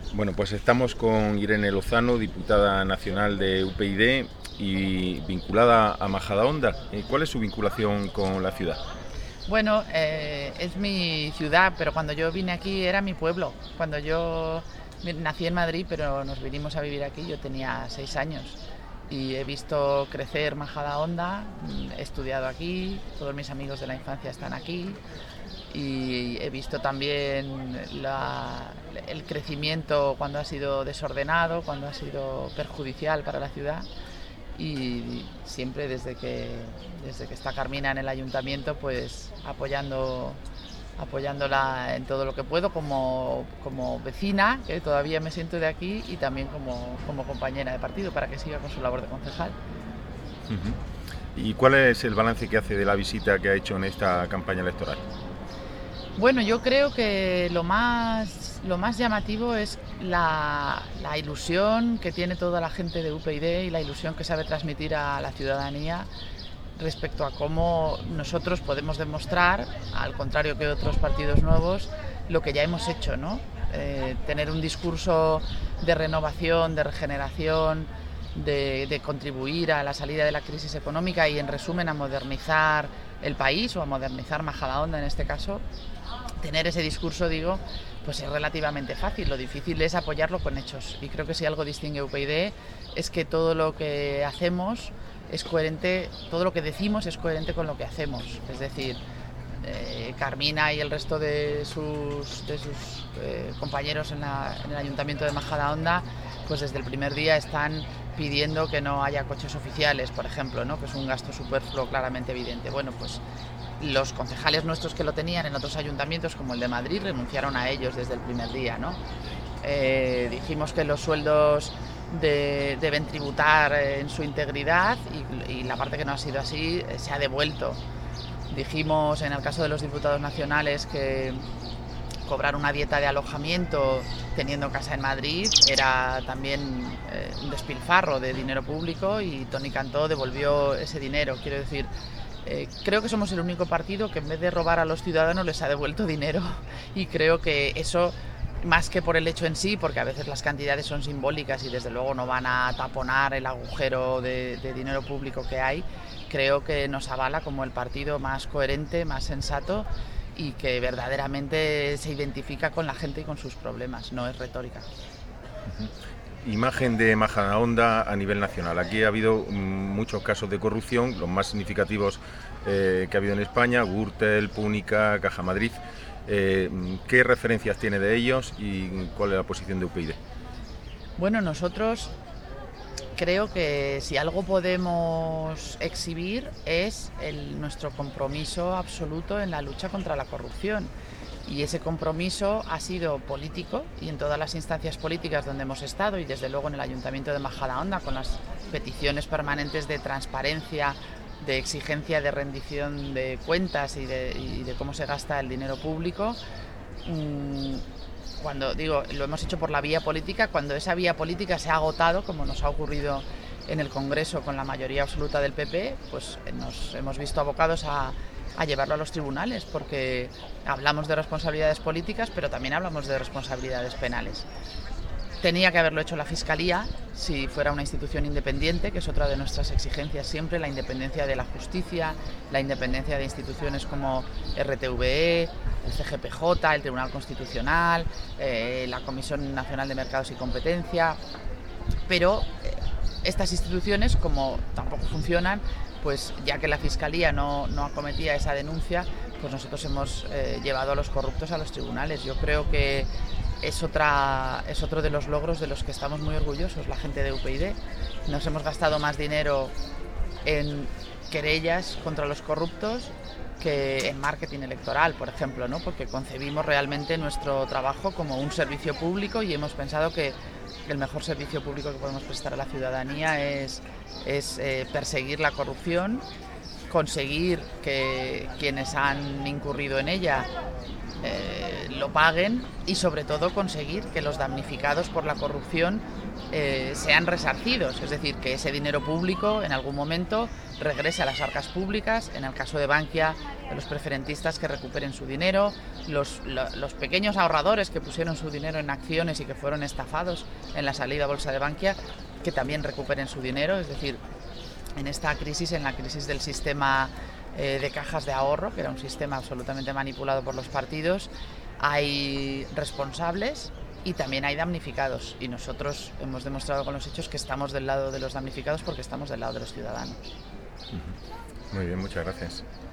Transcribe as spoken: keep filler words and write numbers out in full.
Bueno, pues estamos con Irene Lozano, diputada nacional de U P YD y vinculada a Majadahonda. ¿Cuál es su vinculación con la ciudad? Bueno, eh, es mi ciudad, pero cuando yo vine aquí era mi pueblo. Cuando yo nací en Madrid, pero nos vinimos a vivir aquí, yo tenía seis años y he visto crecer Majadahonda, he estudiado aquí, todos mis amigos de la infancia están aquí y he visto también la, el crecimiento cuando ha sido desordenado, cuando ha sido perjudicial para la ciudad. Y siempre desde que, desde que está Carmina en el ayuntamiento, pues apoyando, apoyándola en todo lo que puedo como, como vecina, que todavía me siento de aquí, y también como, como compañera de partido para que siga con su labor de concejal. Uh-huh. ¿Y cuál es el balance que hace de la visita que ha hecho en esta campaña electoral? Bueno, yo creo que lo más, lo más llamativo es la, la ilusión que tiene toda la gente de U P YD y la ilusión que sabe transmitir a la ciudadanía respecto a cómo nosotros podemos demostrar, al contrario que otros partidos nuevos, lo que ya hemos hecho, ¿no? Eh, tener un discurso de renovación, de regeneración, de, de contribuir a la salida de la crisis económica y, en resumen, a modernizar el país o a modernizar Majadahonda en este caso. Tener ese discurso, digo, pues es relativamente fácil. Lo difícil es apoyarlo con hechos. Y creo que si algo distingue a U P YD es que todo lo que hacemos es coherente, todo lo que decimos es coherente con lo que hacemos. Es decir, eh, Carmina y el resto de sus, de sus eh, compañeros en, la, en el Ayuntamiento de Majadahonda, pues desde el primer día están pidiendo que no haya coches oficiales, por ejemplo, ¿no? Que es un gasto superfluo claramente evidente. Bueno, pues los concejales nuestros que lo tenían en otros ayuntamientos, como el de Madrid, renunciaron a ellos desde el primer día, ¿no? Eh, dijimos que los sueldos de, deben tributar en su integridad y, y la parte que no ha sido así eh, se ha devuelto. Dijimos en el caso de los diputados nacionales que cobrar una dieta de alojamiento teniendo casa en Madrid era también eh, un despilfarro de dinero público, y Toni Cantó devolvió ese dinero. Quiero decir, Eh, creo que somos el único partido que en vez de robar a los ciudadanos les ha devuelto dinero, y creo que eso, más que por el hecho en sí, porque a veces las cantidades son simbólicas y desde luego no van a taponar el agujero de, de dinero público que hay, creo que nos avala como el partido más coherente, más sensato y que verdaderamente se identifica con la gente y con sus problemas, no es retórica. Uh-huh. Imagen de Majadahonda a nivel nacional. Aquí ha habido muchos casos de corrupción, los más significativos eh, que ha habido en España: Gürtel, Púnica, Caja Madrid. Eh, ¿Qué referencias tiene de ellos y cuál es la posición de U P YD? Bueno, nosotros creo que si algo podemos exhibir es el, nuestro compromiso absoluto en la lucha contra la corrupción. Y ese compromiso ha sido político, y en todas las instancias políticas donde hemos estado, y desde luego en el Ayuntamiento de Majadahonda, con las peticiones permanentes de transparencia, de exigencia de rendición de cuentas y de, y de cómo se gasta el dinero público. Cuando digo, lo hemos hecho por la vía política, cuando esa vía política se ha agotado, como nos ha ocurrido en el Congreso con la mayoría absoluta del P P, pues nos hemos visto abocados a a llevarlo a los tribunales, porque hablamos de responsabilidades políticas, pero también hablamos de responsabilidades penales. Tenía que haberlo hecho la Fiscalía si fuera una institución independiente, que es otra de nuestras exigencias siempre, la independencia de la justicia, la independencia de instituciones como R T V E, el C G P J, el Tribunal Constitucional, eh, la Comisión Nacional de Mercados y Competencia. Pero eh, estas instituciones, como tampoco funcionan, pues ya que la Fiscalía no, no acometía esa denuncia, pues nosotros hemos eh, llevado a los corruptos a los tribunales. Yo creo que es, otra, es otro de los logros de los que estamos muy orgullosos la gente de U P YD. Nos hemos gastado más dinero en querellas contra los corruptos que en marketing electoral, por ejemplo, ¿no? Porque concebimos realmente nuestro trabajo como un servicio público y hemos pensado que el mejor servicio público que podemos prestar a la ciudadanía es, es eh, perseguir la corrupción, conseguir que quienes han incurrido en ella eh, lo paguen y sobre todo conseguir que los damnificados por la corrupción eh, sean resarcidos, es decir, que ese dinero público en algún momento regrese a las arcas públicas, en el caso de Bankia, de los preferentistas que recuperen su dinero, los, lo, los pequeños ahorradores que pusieron su dinero en acciones y que fueron estafados en la salida a bolsa de Bankia, que también recuperen su dinero, es decir, en esta crisis, en la crisis del sistema eh, de cajas de ahorro, que era un sistema absolutamente manipulado por los partidos, hay responsables y también hay damnificados. Y nosotros hemos demostrado con los hechos que estamos del lado de los damnificados porque estamos del lado de los ciudadanos. Muy bien, muchas gracias.